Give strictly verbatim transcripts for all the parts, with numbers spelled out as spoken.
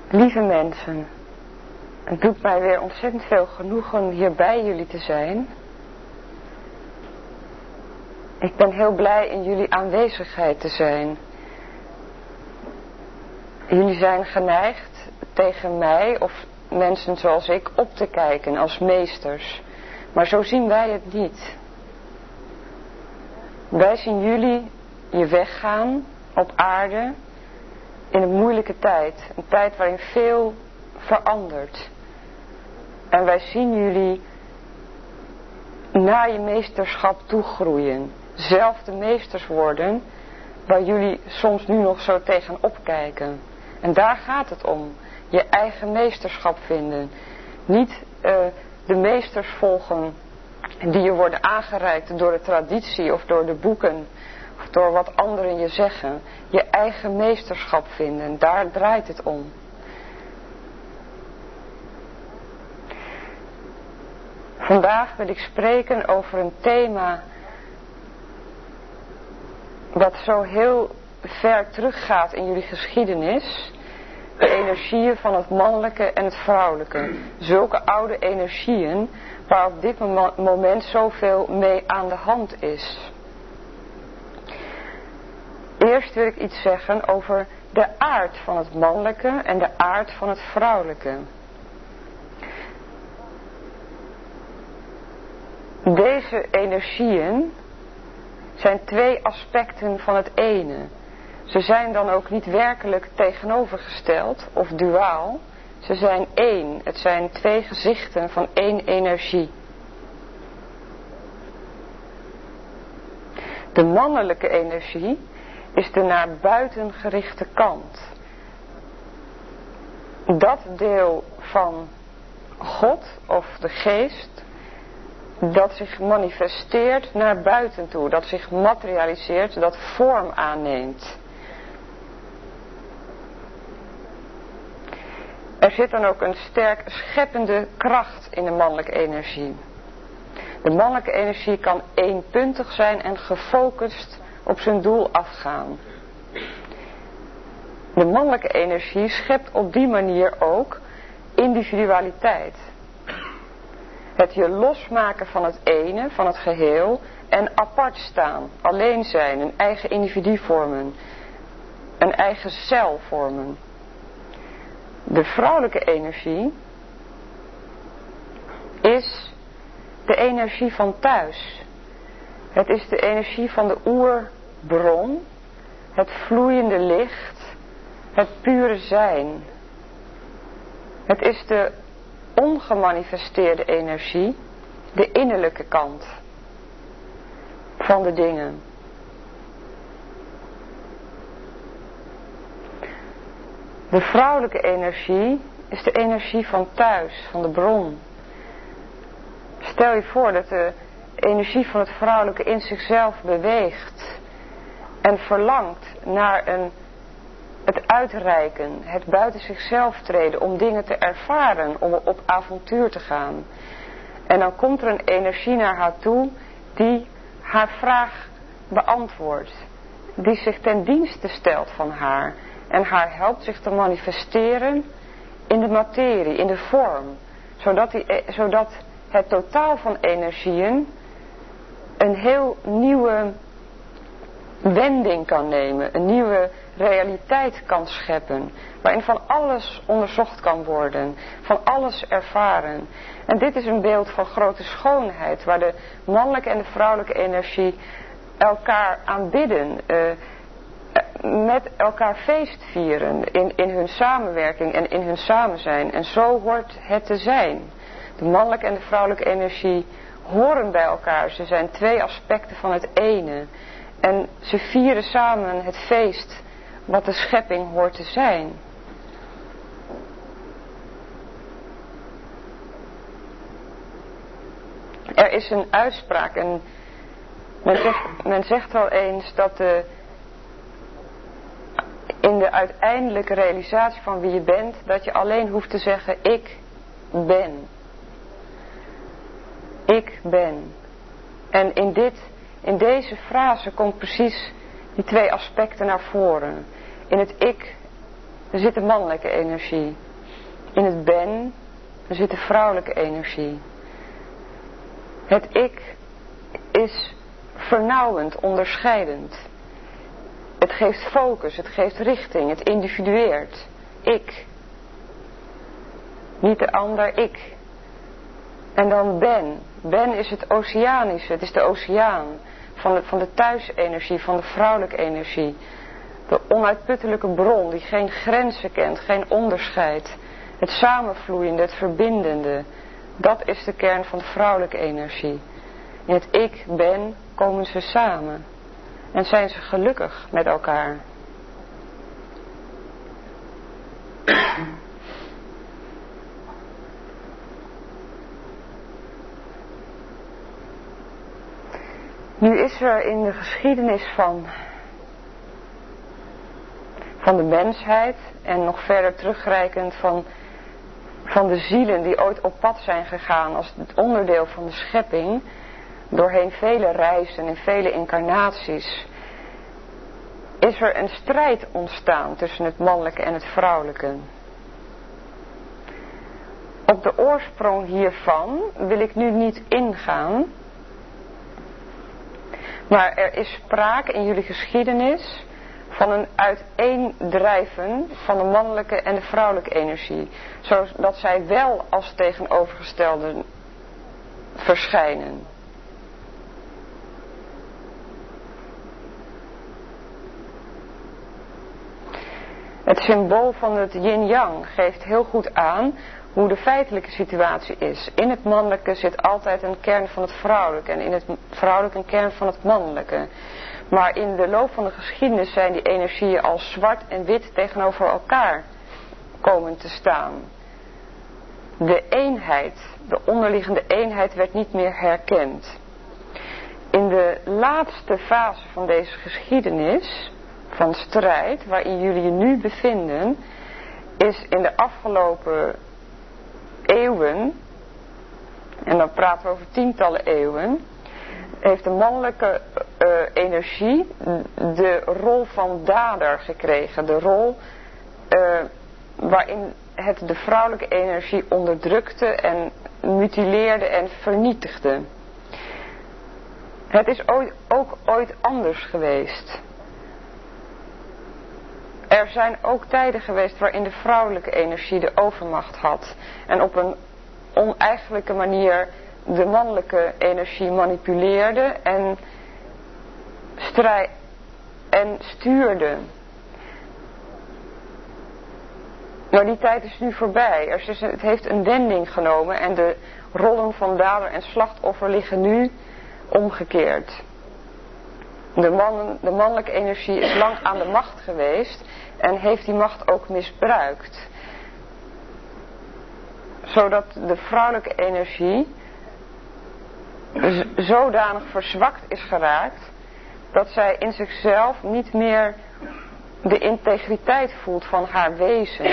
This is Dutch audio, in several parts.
Lieve mensen, het doet mij weer ontzettend veel genoegen hier bij jullie te zijn. Ik ben heel blij in jullie aanwezigheid te zijn. Jullie zijn geneigd tegen mij of mensen zoals ik op te kijken als meesters. Maar zo zien wij het niet. Wij zien jullie je weggaan op aarde in een moeilijke tijd. Een tijd waarin veel verandert. En wij zien jullie naar je meesterschap toegroeien. Zelf de meesters worden waar jullie soms nu nog zo tegenop kijken. En daar gaat het om. Je eigen meesterschap vinden. Niet uh, de meesters volgen die je worden aangereikt door de traditie of door de boeken. Of door wat anderen je zeggen. Je eigen meesterschap vinden. Daar draait het om. Vandaag wil ik spreken over een thema wat zo heel ver teruggaat in jullie geschiedenis. De energieën van het mannelijke en het vrouwelijke. Zulke oude energieën waar op dit moment zoveel mee aan de hand is. Eerst wil ik iets zeggen over de aard van het mannelijke en de aard van het vrouwelijke. Deze energieën zijn twee aspecten van het ene. Ze zijn dan ook niet werkelijk tegenovergesteld of duaal. Ze zijn één. Het zijn twee gezichten van één energie. De mannelijke energie is de naar buiten gerichte kant. Dat deel van God of de geest dat zich manifesteert naar buiten toe. Dat zich materialiseert, dat vorm aanneemt. Er zit dan ook een sterk scheppende kracht in de mannelijke energie. De mannelijke energie kan eenpuntig zijn en gefocust op zijn doel afgaan. De mannelijke energie schept op die manier ook individualiteit. Het je losmaken van het ene, van het geheel en apart staan, alleen zijn, een eigen individu vormen, een eigen cel vormen. De vrouwelijke energie is de energie van thuis. Het is de energie van de oerbron, het vloeiende licht, het pure zijn. Het is de ongemanifesteerde energie, de innerlijke kant van de dingen. De vrouwelijke energie is de energie van thuis, van de bron. Stel je voor dat de energie van het vrouwelijke in zichzelf beweegt en verlangt naar een, het uitreiken, het buiten zichzelf treden om dingen te ervaren, om op avontuur te gaan. En dan komt er een energie naar haar toe die haar vraag beantwoordt, die zich ten dienste stelt van haar en haar helpt zich te manifesteren in de materie, in de vorm, zodat, die, zodat het totaal van energieën een heel nieuwe wending kan nemen, een nieuwe realiteit kan scheppen, waarin van alles onderzocht kan worden, van alles ervaren. En dit is een beeld van grote schoonheid, waar de mannelijke en de vrouwelijke energie elkaar aanbidden, uh, met elkaar feest vieren in, in hun samenwerking en in hun samenzijn. En zo hoort het te zijn. De mannelijke en de vrouwelijke energie horen bij elkaar. Ze zijn twee aspecten van het ene. En ze vieren samen het feest wat de schepping hoort te zijn. Er is een uitspraak en men zegt, men zegt wel eens dat de, in de uiteindelijke realisatie van wie je bent, dat je alleen hoeft te zeggen ik ben. Ik ben. En in dit, in deze frase komt precies die twee aspecten naar voren. In het ik er zit de mannelijke energie. In het ben, er zit de vrouwelijke energie. Het ik is vernauwend, onderscheidend. Het geeft focus, het geeft richting, het individueert. Ik. Niet de ander, ik. En dan ben. Ben is het oceanische, het is de oceaan. Van de, van de thuisenergie, van de vrouwelijke energie. De onuitputtelijke bron die geen grenzen kent, geen onderscheid. Het samenvloeiende, het verbindende. Dat is de kern van de vrouwelijke energie. In het ik ben komen ze samen. En zijn ze gelukkig met elkaar. Nu is er in de geschiedenis van, van de mensheid en nog verder terugreikend van, van de zielen die ooit op pad zijn gegaan als het onderdeel van de schepping, doorheen vele reizen en vele incarnaties, is er een strijd ontstaan tussen het mannelijke en het vrouwelijke. Op de oorsprong hiervan wil ik nu niet ingaan, maar er is sprake in jullie geschiedenis van een uiteendrijven van de mannelijke en de vrouwelijke energie, zodat zij wel als tegenovergestelden verschijnen. Het symbool van het yin-yang geeft heel goed aan hoe de feitelijke situatie is. In het mannelijke zit altijd een kern van het vrouwelijke en in het vrouwelijke een kern van het mannelijke. Maar in de loop van de geschiedenis zijn die energieën als zwart en wit tegenover elkaar komen te staan. De eenheid, de onderliggende eenheid werd niet meer herkend. In de laatste fase van deze geschiedenis van strijd, waarin jullie je nu bevinden, is in de afgelopen eeuwen, en dan praten we over tientallen eeuwen, heeft de mannelijke uh, energie de rol van dader gekregen. De rol uh, waarin het de vrouwelijke energie onderdrukte en mutileerde en vernietigde. Het is ooit, ook ooit anders geweest. Er zijn ook tijden geweest waarin de vrouwelijke energie de overmacht had. En op een oneigenlijke manier de mannelijke energie manipuleerde en, strij- en stuurde. Maar die tijd is nu voorbij. Er is, het heeft een wending genomen en de rollen van dader en slachtoffer liggen nu omgekeerd. De, man, de mannelijke energie is lang aan de macht geweest en heeft die macht ook misbruikt. Zodat de vrouwelijke energie z- zodanig verzwakt is geraakt dat zij in zichzelf niet meer de integriteit voelt van haar wezen.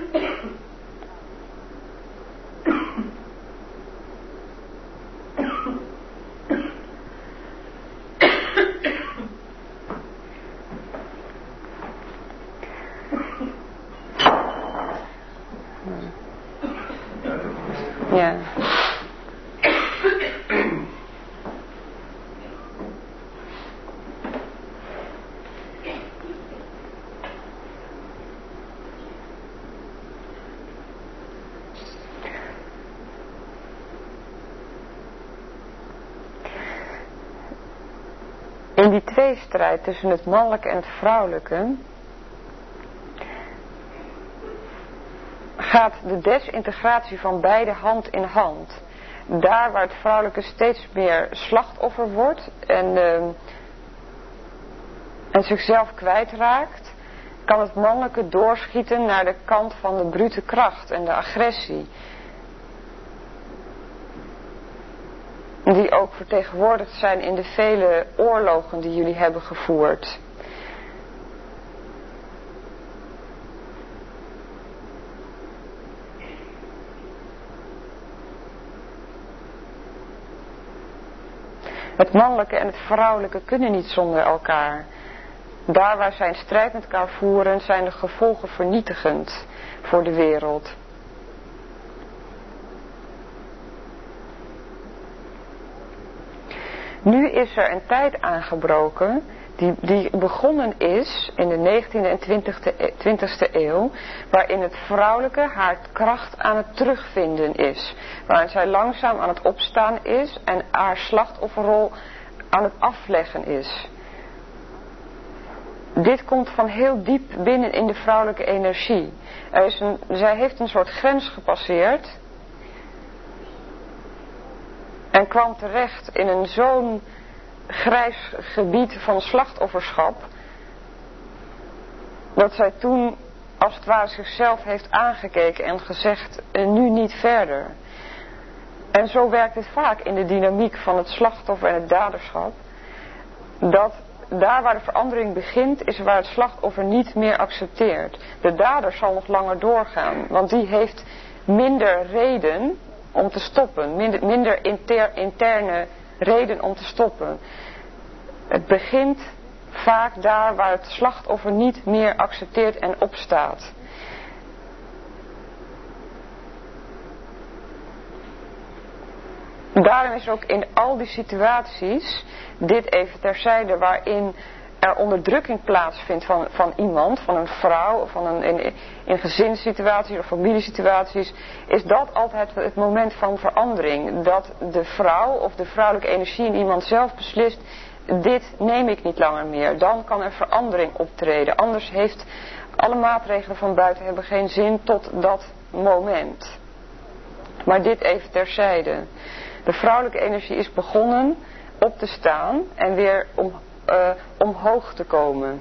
Ja. In die tweestrijd tussen het mannelijke en het vrouwelijke gaat de desintegratie van beide hand in hand. Daar waar het vrouwelijke steeds meer slachtoffer wordt en, uh, en zichzelf kwijtraakt, kan het mannelijke doorschieten naar de kant van de brute kracht en de agressie. Die ook vertegenwoordigd zijn in de vele oorlogen die jullie hebben gevoerd. Het mannelijke en het vrouwelijke kunnen niet zonder elkaar. Daar waar zij een strijd met elkaar voeren, zijn de gevolgen vernietigend voor de wereld. Nu is er een tijd aangebroken die, die begonnen is in de negentiende en twintigste eeuw, waarin het vrouwelijke haar kracht aan het terugvinden is. Waarin zij langzaam aan het opstaan is en haar slachtofferrol aan het afleggen is. Dit komt van heel diep binnen in de vrouwelijke energie. Er is een, zij heeft een soort grens gepasseerd en kwam terecht in een zo'n grijs gebied van slachtofferschap, dat zij toen als het ware zichzelf heeft aangekeken en gezegd, nu niet verder. En zo werkt het vaak in de dynamiek van het slachtoffer en het daderschap, dat daar waar de verandering begint, is waar het slachtoffer niet meer accepteert. De dader zal nog langer doorgaan, want die heeft minder reden om te stoppen, minder, minder inter, interne reden om te stoppen. Het begint vaak daar waar het slachtoffer niet meer accepteert en opstaat. Daarom is ook in al die situaties, dit even terzijde, waarin er onderdrukking plaatsvindt van, van iemand, van een vrouw, of van een, in, in gezinssituaties of familiesituaties, is dat altijd het moment van verandering. Dat de vrouw of de vrouwelijke energie in iemand zelf beslist, dit neem ik niet langer meer. Dan kan er verandering optreden. Anders heeft alle maatregelen van buiten hebben geen zin tot dat moment. Maar dit even terzijde. De vrouwelijke energie is begonnen op te staan en weer om, uh, omhoog te komen.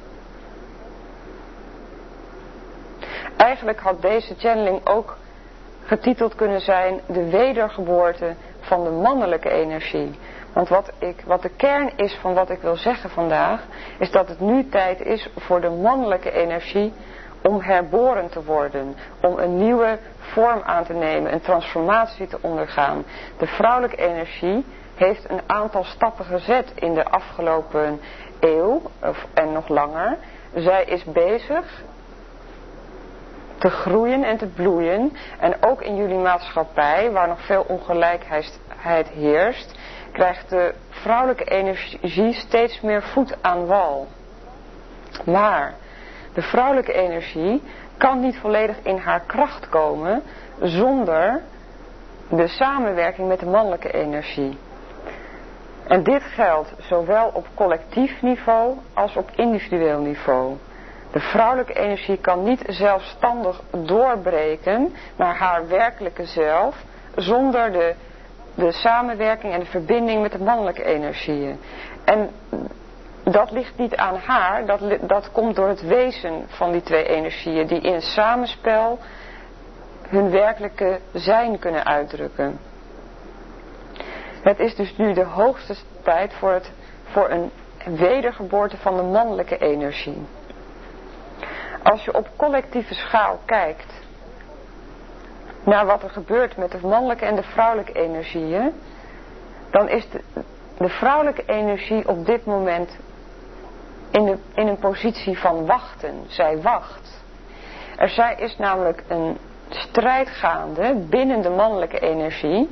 Eigenlijk had deze channeling ook getiteld kunnen zijn de wedergeboorte van de mannelijke energie. Want wat, ik, wat de kern is van wat ik wil zeggen vandaag, is dat het nu tijd is voor de mannelijke energie om herboren te worden, om een nieuwe vorm aan te nemen, een transformatie te ondergaan. De vrouwelijke energie heeft een aantal stappen gezet in de afgelopen eeuw, of, en nog langer. Zij is bezig te groeien en te bloeien. En ook in jullie maatschappij, waar nog veel ongelijkheid heerst, krijgt de vrouwelijke energie steeds meer voet aan wal. Maar de vrouwelijke energie kan niet volledig in haar kracht komen zonder de samenwerking met de mannelijke energie. En dit geldt zowel op collectief niveau als op individueel niveau. De vrouwelijke energie kan niet zelfstandig doorbreken naar haar werkelijke zelf zonder de, de samenwerking en de verbinding met de mannelijke energieën. En dat ligt niet aan haar, dat, dat komt door het wezen van die twee energieën die in samenspel hun werkelijke zijn kunnen uitdrukken. Het is dus nu de hoogste tijd voor, het, voor een wedergeboorte van de mannelijke energie. Als je op collectieve schaal kijkt naar wat er gebeurt met de mannelijke en de vrouwelijke energieën, dan is de, de vrouwelijke energie op dit moment in, de, in een positie van wachten. Zij wacht. Er zij is namelijk een strijd gaande binnen de mannelijke energie,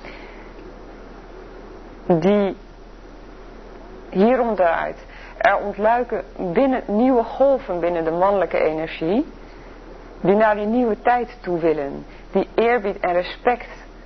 die hierom draait. Er ontluiken binnen, nieuwe golven binnen de mannelijke energie, die naar die nieuwe tijd toe willen, die eerbied en respect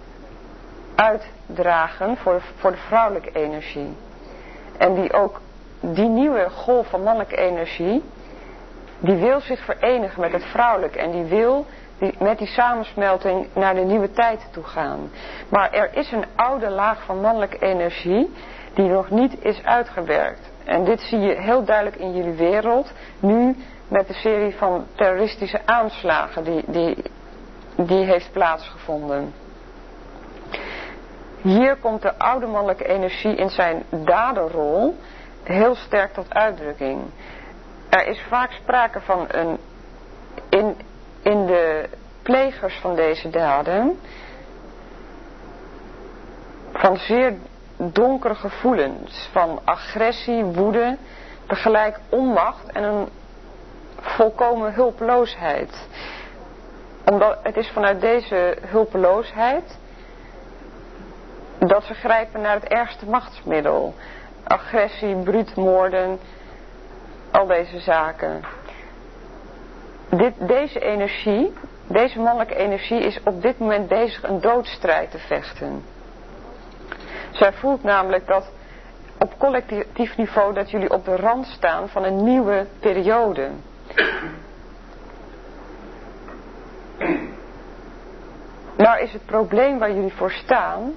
uitdragen voor de, voor de vrouwelijke energie. En die ook, die nieuwe golf van mannelijke energie, die wil zich verenigen met het vrouwelijke en die wil die, met die samensmelting naar de nieuwe tijd toe gaan. Maar er is een oude laag van mannelijke energie die nog niet is uitgewerkt. En dit zie je heel duidelijk in jullie wereld, nu met de serie van terroristische aanslagen die, die, die heeft plaatsgevonden. Hier komt de oude mannelijke energie in zijn daderrol heel sterk tot uitdrukking. Er is vaak sprake van een, in, in de plegers van deze daden, van zeer donkere gevoelens, van agressie, woede, tegelijk onmacht en een volkomen hulpeloosheid. Omdat het is vanuit deze hulpeloosheid dat ze grijpen naar het ergste machtsmiddel. Agressie, bruutmoorden, al deze zaken. Dit, deze energie, deze mannelijke energie is op dit moment bezig een doodsstrijd te vechten. Zij voelt namelijk dat op collectief niveau dat jullie op de rand staan van een nieuwe periode. Nou is het probleem waar jullie voor staan,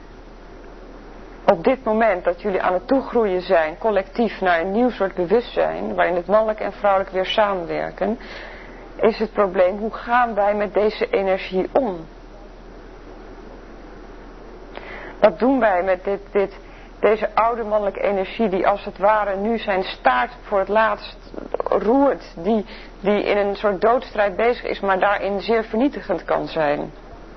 op dit moment dat jullie aan het toegroeien zijn, collectief naar een nieuw soort bewustzijn, waarin het mannelijk en vrouwelijk weer samenwerken, is het probleem, hoe gaan wij met deze energie om? Wat doen wij met dit, dit, deze oude mannelijke energie die als het ware nu zijn staart voor het laatst roert, die, die in een soort doodstrijd bezig is, maar daarin zeer vernietigend kan zijn.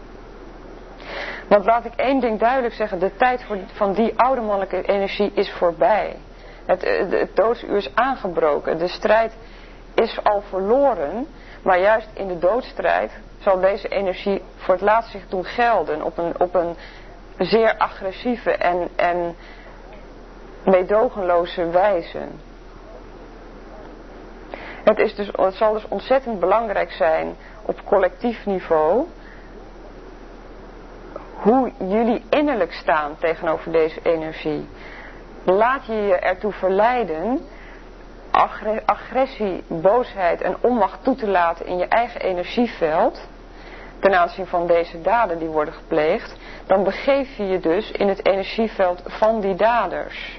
Want laat ik één ding duidelijk zeggen, de tijd voor, van die oude mannelijke energie is voorbij. Het, het, het doodsuur is aangebroken, de strijd is al verloren, maar juist in de doodstrijd zal deze energie voor het laatst zich doen gelden op een, op een zeer agressieve en, en meedogenloze wijze. Het, is dus, het zal dus ontzettend belangrijk zijn op collectief niveau hoe jullie innerlijk staan tegenover deze energie. Laat je je ertoe verleiden agressie, boosheid en onmacht toe te laten in je eigen energieveld ten aanzien van deze daden die worden gepleegd, dan begeef je je dus in het energieveld van die daders.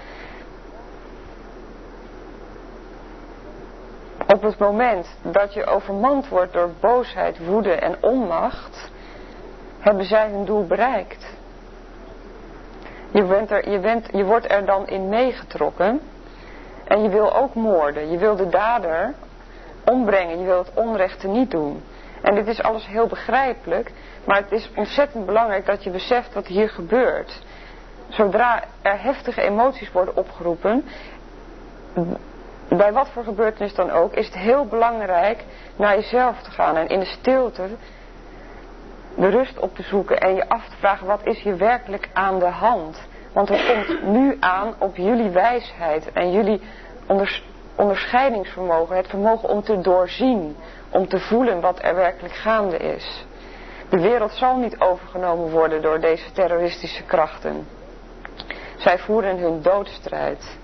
Op het moment dat je overmand wordt door boosheid, woede en onmacht, hebben zij hun doel bereikt. Je, bent er, je, bent, je wordt er dan in meegetrokken en je wil ook moorden. Je wil de dader ombrengen, je wil het onrechte niet doen. En dit is alles heel begrijpelijk, maar het is ontzettend belangrijk dat je beseft wat hier gebeurt. Zodra er heftige emoties worden opgeroepen, bij wat voor gebeurtenis dan ook, is het heel belangrijk naar jezelf te gaan en in de stilte de rust op te zoeken en je af te vragen, wat is hier werkelijk aan de hand? Want het komt nu aan op jullie wijsheid en jullie onders- onderscheidingsvermogen, het vermogen om te doorzien, om te voelen wat er werkelijk gaande is. De wereld zal niet overgenomen worden door deze terroristische krachten. Zij voeren hun doodstrijd.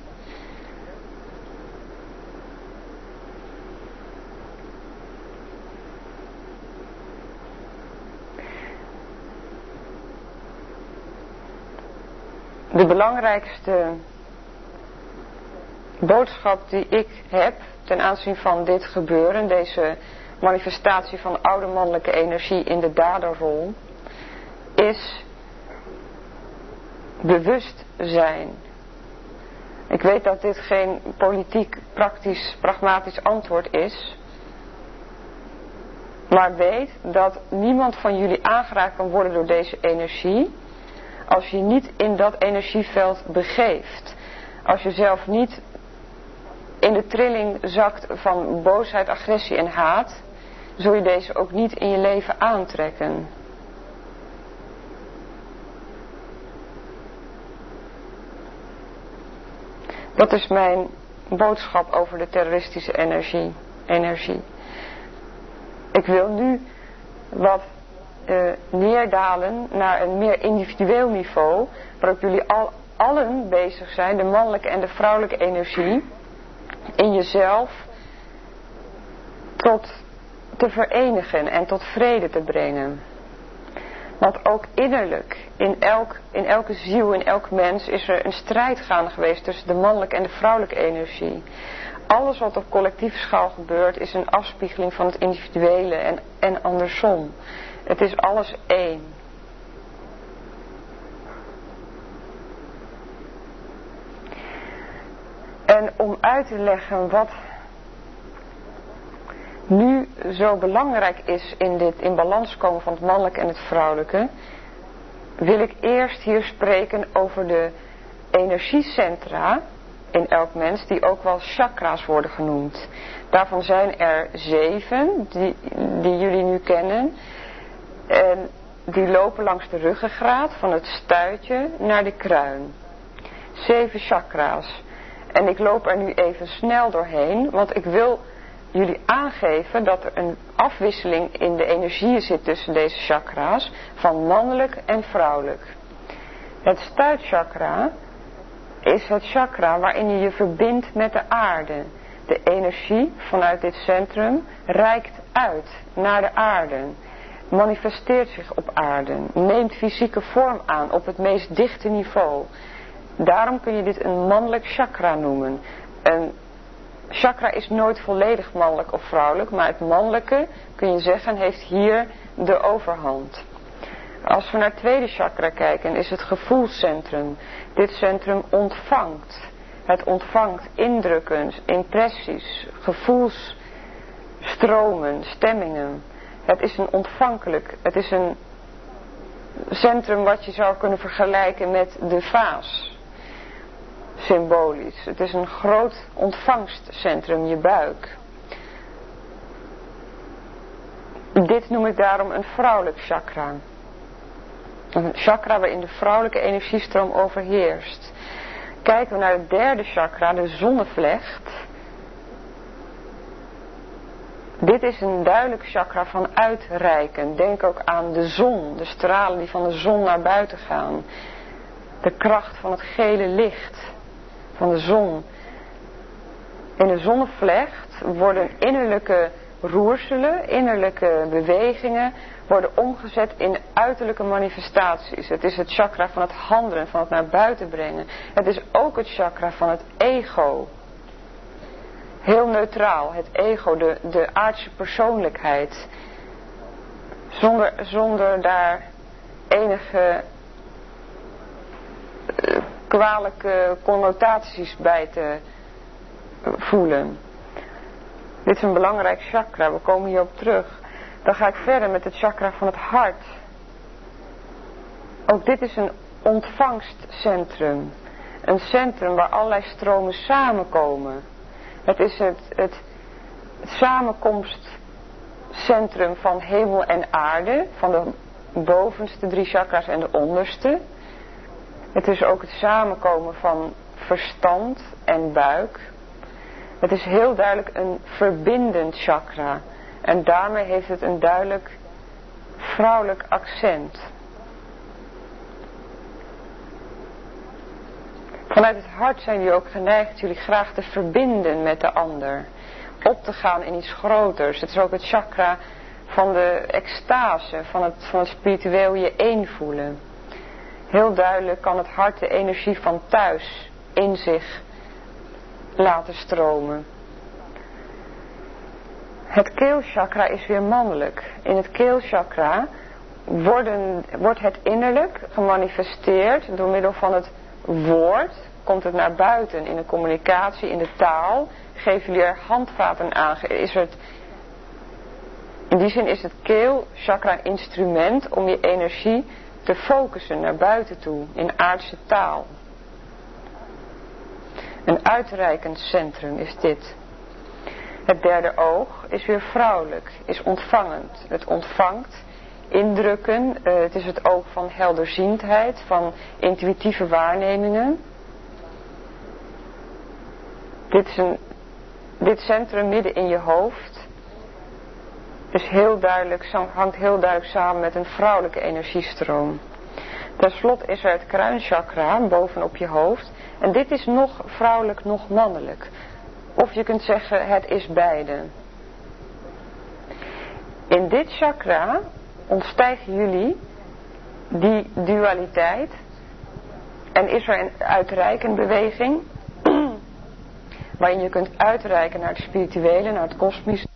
De belangrijkste boodschap die ik heb ten aanzien van dit gebeuren, deze manifestatie van oude mannelijke energie in de daderrol, is bewustzijn. Ik weet dat dit geen politiek, praktisch, pragmatisch antwoord is, maar weet dat niemand van jullie aangeraakt kan worden door deze energie als je niet in dat energieveld begeeft. Als je zelf niet in de trilling zakt van boosheid, agressie en haat, zul je deze ook niet in je leven aantrekken. Dat is mijn boodschap over de terroristische energie. energie. Ik wil nu wat uh, neerdalen naar een meer individueel niveau, waarop jullie al, allen bezig zijn, de mannelijke en de vrouwelijke energie, in jezelf tot te verenigen en tot vrede te brengen. Want ook innerlijk, in, elk, in elke ziel, in elk mens, is er een strijd gaande geweest tussen de mannelijke en de vrouwelijke energie. Alles wat op collectieve schaal gebeurt, is een afspiegeling van het individuele en, en andersom. Het is alles één. En om uit te leggen wat nu zo belangrijk is in dit in balans komen van het mannelijke en het vrouwelijke, wil ik eerst hier spreken over de energiecentra in elk mens, die ook wel chakra's worden genoemd. Daarvan zijn er zeven, die, die jullie nu kennen. En die lopen langs de ruggengraat van het stuitje naar de kruin. Zeven chakra's. En ik loop er nu even snel doorheen, want ik wil jullie aangeven dat er een afwisseling in de energieën zit tussen deze chakra's, van mannelijk en vrouwelijk. Het stuitchakra is het chakra waarin je je verbindt met de aarde. De energie vanuit dit centrum reikt uit naar de aarde, manifesteert zich op aarde, neemt fysieke vorm aan op het meest dichte niveau. Daarom kun je dit een mannelijk chakra noemen. Een chakra is nooit volledig mannelijk of vrouwelijk, maar het mannelijke, kun je zeggen, heeft hier de overhand. Als we naar het tweede chakra kijken, is het gevoelscentrum. Dit centrum ontvangt. Het ontvangt indrukken, impressies, gevoelsstromen, stemmingen. Het is een ontvankelijk, het is een centrum wat je zou kunnen vergelijken met de vaas. Symbolisch. Het is een groot ontvangstcentrum, je buik. Dit noem ik daarom een vrouwelijk chakra. Een chakra waarin de vrouwelijke energiestroom overheerst. Kijken we naar het derde chakra, de zonnevlecht. Dit is een duidelijk chakra van uitreiken. Denk ook aan de zon, de stralen die van de zon naar buiten gaan. De kracht van het gele licht van de zon. In de zonnevlecht worden innerlijke roerselen, innerlijke bewegingen, worden omgezet in uiterlijke manifestaties. Het is het chakra van het handelen, van het naar buiten brengen. Het is ook het chakra van het ego. Heel neutraal, het ego, de, de aardse persoonlijkheid. Zonder, zonder daar enige uh, kwalijke connotaties bij te uh, voelen. Dit is een belangrijk chakra, we komen hierop terug. Dan ga ik verder met het chakra van het hart. Ook dit is een ontvangstcentrum. Een centrum waar allerlei stromen samenkomen. Het is het, het, het samenkomstcentrum van hemel en aarde. Van de bovenste drie chakras en de onderste. Het is ook het samenkomen van verstand en buik. Het is heel duidelijk een verbindend chakra. En daarmee heeft het een duidelijk vrouwelijk accent. Vanuit het hart zijn jullie ook geneigd jullie graag te verbinden met de ander. Op te gaan in iets groters. Het is ook het chakra van de extase, van het, van het spiritueel je één voelen. Heel duidelijk kan het hart de energie van thuis in zich laten stromen. Het keelchakra is weer mannelijk. In het keelchakra worden, wordt het innerlijk gemanifesteerd door middel van het woord. Komt het naar buiten in de communicatie, in de taal. Geven jullie er handvaten aan. Is het, in die zin is het keelchakra een instrument om je energie te focussen naar buiten toe in aardse taal. Een uitreikend centrum is dit. Het derde oog is weer vrouwelijk, is ontvangend. Het ontvangt indrukken, uh, het is het oog van helderziendheid, van intuïtieve waarnemingen. Dit, is een, dit centrum midden in je hoofd is heel duidelijk, hangt heel duidelijk samen met een vrouwelijke energiestroom. Ten slotte is er het kruinchakra bovenop je hoofd. En dit is nog vrouwelijk, nog mannelijk. Of je kunt zeggen, het is beide. In dit chakra ontstijgen jullie die dualiteit. En is er een uitreiken beweging. Waarin je kunt uitreiken naar het spirituele, naar het kosmisch,